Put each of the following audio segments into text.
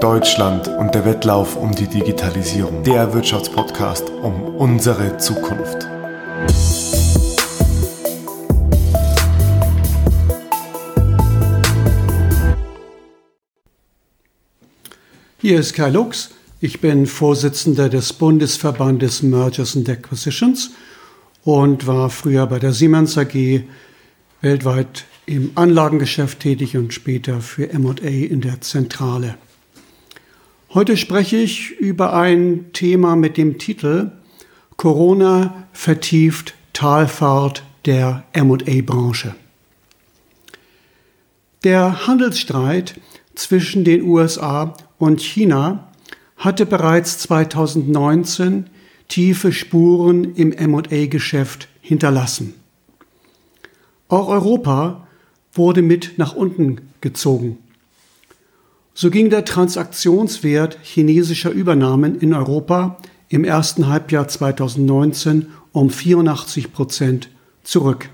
Deutschland und der Wettlauf um die Digitalisierung. Der Wirtschaftspodcast um unsere Zukunft. Hier ist Kai Lux. Ich bin Vorsitzender des Bundesverbandes Mergers and Acquisitions und war früher bei der Siemens AG weltweit im Anlagengeschäft tätig und später für M&A in der Zentrale. Heute spreche ich über ein Thema mit dem Titel Corona vertieft Talfahrt der M&A-Branche. Der Handelsstreit zwischen den USA und China hatte bereits 2019 tiefe Spuren im M&A-Geschäft hinterlassen. Auch Europa wurde mit nach unten gezogen. So ging der Transaktionswert chinesischer Übernahmen in Europa im ersten Halbjahr 2019 um 84% zurück.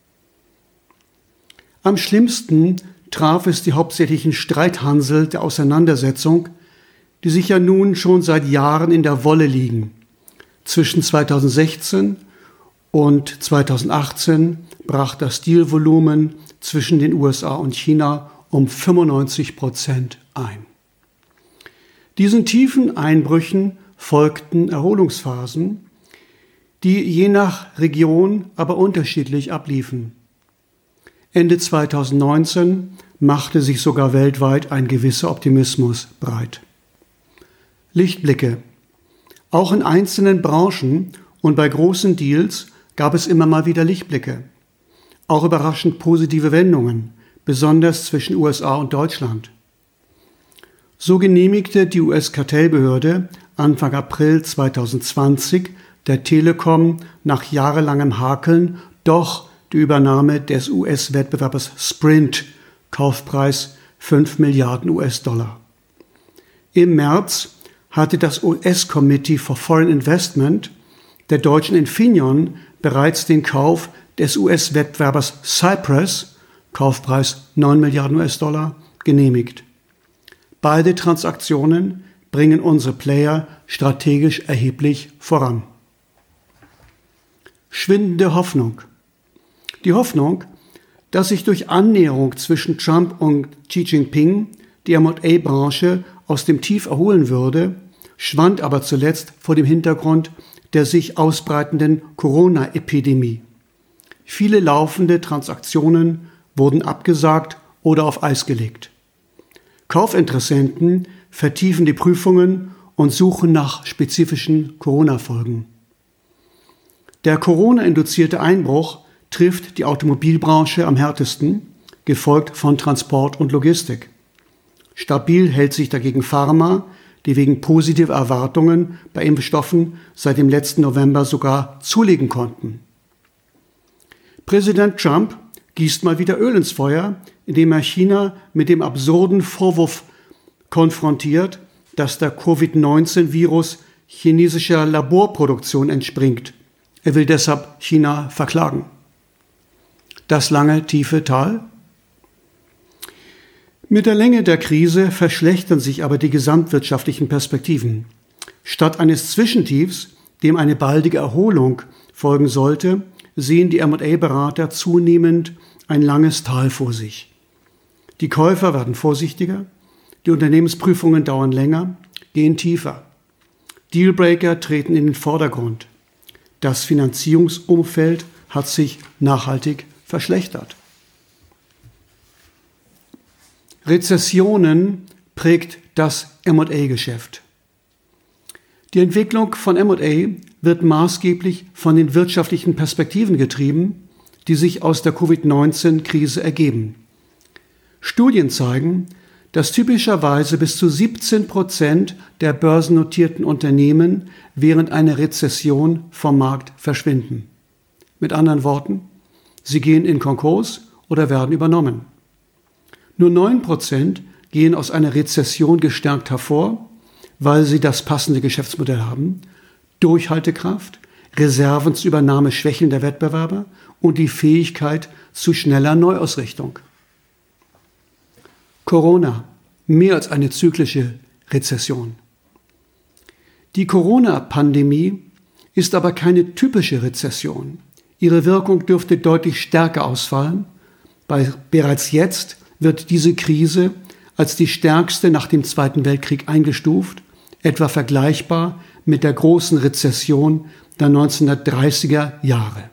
Am schlimmsten traf es die hauptsächlichen Streithansel der Auseinandersetzung, die sich ja nun schon seit Jahren in der Wolle liegen. Zwischen 2016 und 2018 brach das Dealvolumen zwischen den USA und China um 95% ein. Diesen tiefen Einbrüchen folgten Erholungsphasen, die je nach Region aber unterschiedlich abliefen. Ende 2019 machte sich sogar weltweit ein gewisser Optimismus breit. Lichtblicke. Auch in einzelnen Branchen und bei großen Deals gab es immer mal wieder Lichtblicke. Auch überraschend positive Wendungen, besonders zwischen USA und Deutschland. So genehmigte die US-Kartellbehörde Anfang April 2020 der Telekom nach jahrelangem Hakeln doch die Übernahme des US-Wettbewerbers Sprint, Kaufpreis 5 Milliarden US-Dollar. Im März hatte das US-Committee for Foreign Investment der deutschen Infineon bereits den Kauf des US-Wettbewerbers Cypress, Kaufpreis 9 Milliarden US-Dollar, genehmigt. Beide Transaktionen bringen unsere Player strategisch erheblich voran. Schwindende Hoffnung. Die Hoffnung, dass sich durch Annäherung zwischen Trump und Xi Jinping die M&A-Branche aus dem Tief erholen würde, schwand aber zuletzt vor dem Hintergrund der sich ausbreitenden Corona-Epidemie. Viele laufende Transaktionen wurden abgesagt oder auf Eis gelegt. Kaufinteressenten vertiefen die Prüfungen und suchen nach spezifischen Corona-Folgen. Der Corona-induzierte Einbruch trifft die Automobilbranche am härtesten, gefolgt von Transport und Logistik. Stabil hält sich dagegen Pharma, die wegen positiver Erwartungen bei Impfstoffen seit dem letzten November sogar zulegen konnten. Präsident Trump gießt mal wieder Öl ins Feuer, indem er China mit dem absurden Vorwurf konfrontiert, dass der Covid-19-Virus chinesischer Laborproduktion entspringt. Er will deshalb China verklagen. Das lange, tiefe Tal? Mit der Länge der Krise verschlechtern sich aber die gesamtwirtschaftlichen Perspektiven. Statt eines Zwischentiefs, dem eine baldige Erholung folgen sollte, sehen die M&A-Berater zunehmend ein langes Tal vor sich. Die Käufer werden vorsichtiger, die Unternehmensprüfungen dauern länger, gehen tiefer. Dealbreaker treten in den Vordergrund. Das Finanzierungsumfeld hat sich nachhaltig verschlechtert. Rezessionen prägt das M&A-Geschäft. Die Entwicklung von M&A wird maßgeblich von den wirtschaftlichen Perspektiven getrieben, die sich aus der Covid-19-Krise ergeben. Studien zeigen, dass typischerweise bis zu 17% der börsennotierten Unternehmen während einer Rezession vom Markt verschwinden. Mit anderen Worten, sie gehen in Konkurs oder werden übernommen. Nur 9% gehen aus einer Rezession gestärkt hervor, weil sie das passende Geschäftsmodell haben, Durchhaltekraft, Reserven zur Übernahme schwächelnder Wettbewerber und die Fähigkeit zu schneller Neuausrichtung. Corona, mehr als eine zyklische Rezession. Die Corona-Pandemie ist aber keine typische Rezession. Ihre Wirkung dürfte deutlich stärker ausfallen. Bereits jetzt wird diese Krise als die stärkste nach dem Zweiten Weltkrieg eingestuft, etwa vergleichbar mit der großen Rezession der 1930er Jahre.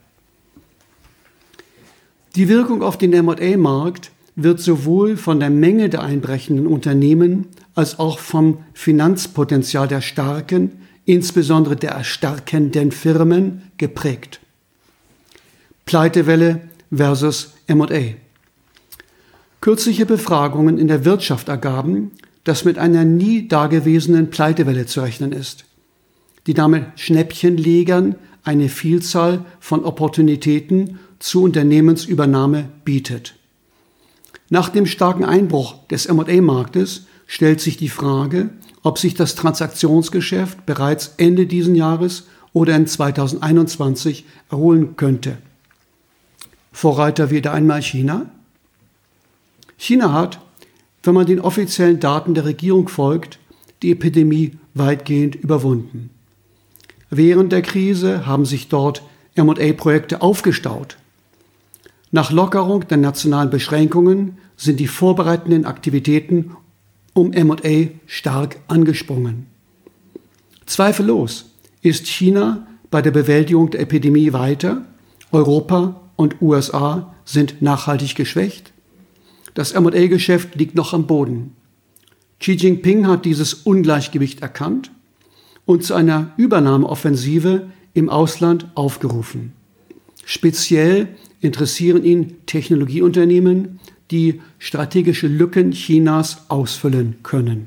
Die Wirkung auf den M&A-Markt wird sowohl von der Menge der einbrechenden Unternehmen als auch vom Finanzpotenzial der starken, insbesondere der erstarkenden Firmen, geprägt. Pleitewelle versus M&A. Kürzliche Befragungen in der Wirtschaft ergaben, dass mit einer nie dagewesenen Pleitewelle zu rechnen ist, die damit Schnäppchenlegern eine Vielzahl von Opportunitäten zur Unternehmensübernahme bietet. Nach dem starken Einbruch des M&A-Marktes stellt sich die Frage, ob sich das Transaktionsgeschäft bereits Ende dieses Jahres oder in 2021 erholen könnte. Vorreiter wieder einmal China. China hat, wenn man den offiziellen Daten der Regierung folgt, die Epidemie weitgehend überwunden. Während der Krise haben sich dort M&A-Projekte aufgestaut. Nach Lockerung der nationalen Beschränkungen sind die vorbereitenden Aktivitäten um M&A stark angesprungen. Zweifellos ist China bei der Bewältigung der Epidemie weiter, Europa und USA sind nachhaltig geschwächt. Das M&A-Geschäft liegt noch am Boden. Xi Jinping hat dieses Ungleichgewicht erkannt und zu einer Übernahmeoffensive im Ausland aufgerufen. Speziell interessieren ihn Technologieunternehmen, die strategische Lücken Chinas ausfüllen können.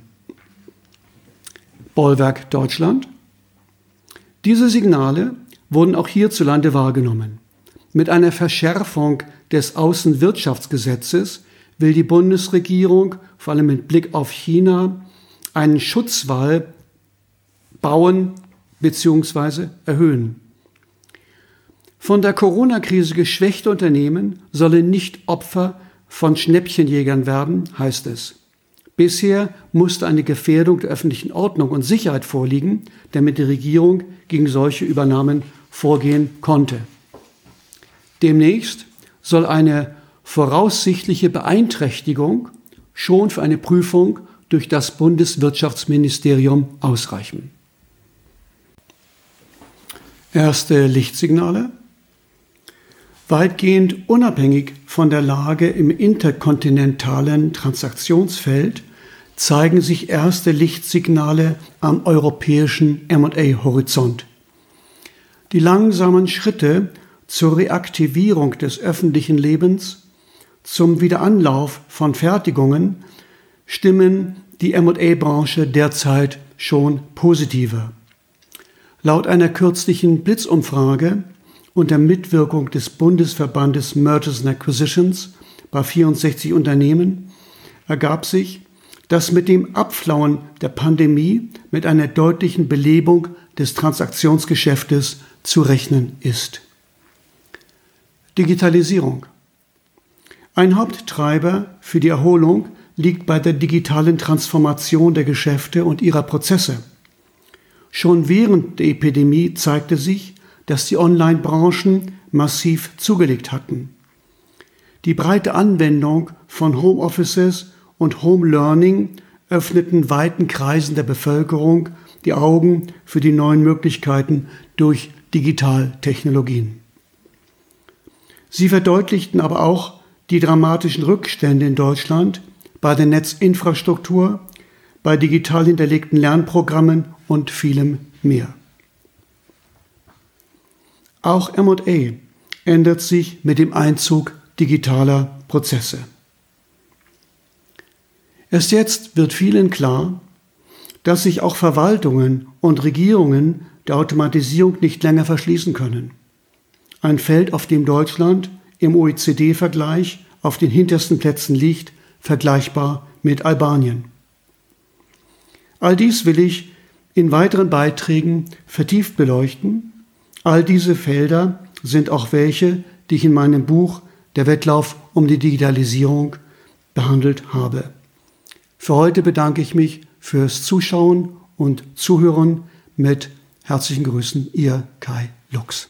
Bollwerk Deutschland. Diese Signale wurden auch hierzulande wahrgenommen. Mit einer Verschärfung des Außenwirtschaftsgesetzes will die Bundesregierung, vor allem mit Blick auf China, einen Schutzwall bauen bzw. erhöhen. Von der Corona-Krise geschwächte Unternehmen sollen nicht Opfer von Schnäppchenjägern werden, heißt es. Bisher musste eine Gefährdung der öffentlichen Ordnung und Sicherheit vorliegen, damit die Regierung gegen solche Übernahmen vorgehen konnte. Demnächst soll eine voraussichtliche Beeinträchtigung schon für eine Prüfung durch das Bundeswirtschaftsministerium ausreichen. Erste Lichtsignale. Weitgehend unabhängig von der Lage im interkontinentalen Transaktionsfeld zeigen sich erste Lichtsignale am europäischen M&A-Horizont. Die langsamen Schritte zur Reaktivierung des öffentlichen Lebens, zum Wiederanlauf von Fertigungen stimmen die M&A-Branche derzeit schon positiver. Laut einer kürzlichen Blitzumfrage unter Mitwirkung des Bundesverbandes Mergers and Acquisitions bei 64 Unternehmen ergab sich, dass mit dem Abflauen der Pandemie mit einer deutlichen Belebung des Transaktionsgeschäftes zu rechnen ist. Digitalisierung. Ein Haupttreiber für die Erholung liegt bei der digitalen Transformation der Geschäfte und ihrer Prozesse. Schon während der Epidemie zeigte sich, dass die Online-Branchen massiv zugelegt hatten. Die breite Anwendung von Homeoffices und Home Learning öffneten weiten Kreisen der Bevölkerung die Augen für die neuen Möglichkeiten durch Digitaltechnologien. Sie verdeutlichten aber auch die dramatischen Rückstände in Deutschland bei der Netzinfrastruktur, bei digital hinterlegten Lernprogrammen und vielem mehr. Auch M&A ändert sich mit dem Einzug digitaler Prozesse. Erst jetzt wird vielen klar, dass sich auch Verwaltungen und Regierungen der Automatisierung nicht länger verschließen können. Ein Feld, auf dem Deutschland im OECD-Vergleich auf den hintersten Plätzen liegt, vergleichbar mit Albanien. All dies will ich in weiteren Beiträgen vertieft beleuchten. All diese Felder sind auch welche, die ich in meinem Buch Der Wettlauf um die Digitalisierung behandelt habe. Für heute bedanke ich mich fürs Zuschauen und Zuhören. Mit herzlichen Grüßen, Ihr Kai Lux.